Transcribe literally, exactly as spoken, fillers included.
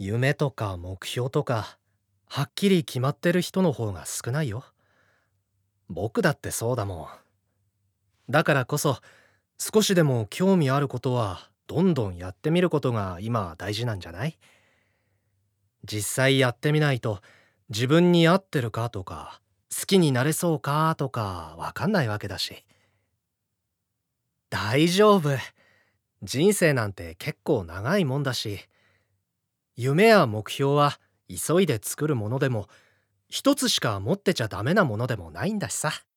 夢とか目標とか、はっきり決まってる人の方が少ないよ。僕だってそうだもん。だからこそ、少しでも興味あることは、どんどんやってみることが今大事なんじゃない？実際やってみないと、自分に合ってるかとか、好きになれそうかとかわかんないわけだし。大丈夫。人生なんて結構長いもんだし、夢や目標は急いで作るものでも、一つしか持ってちゃダメなものでもないんだしさ。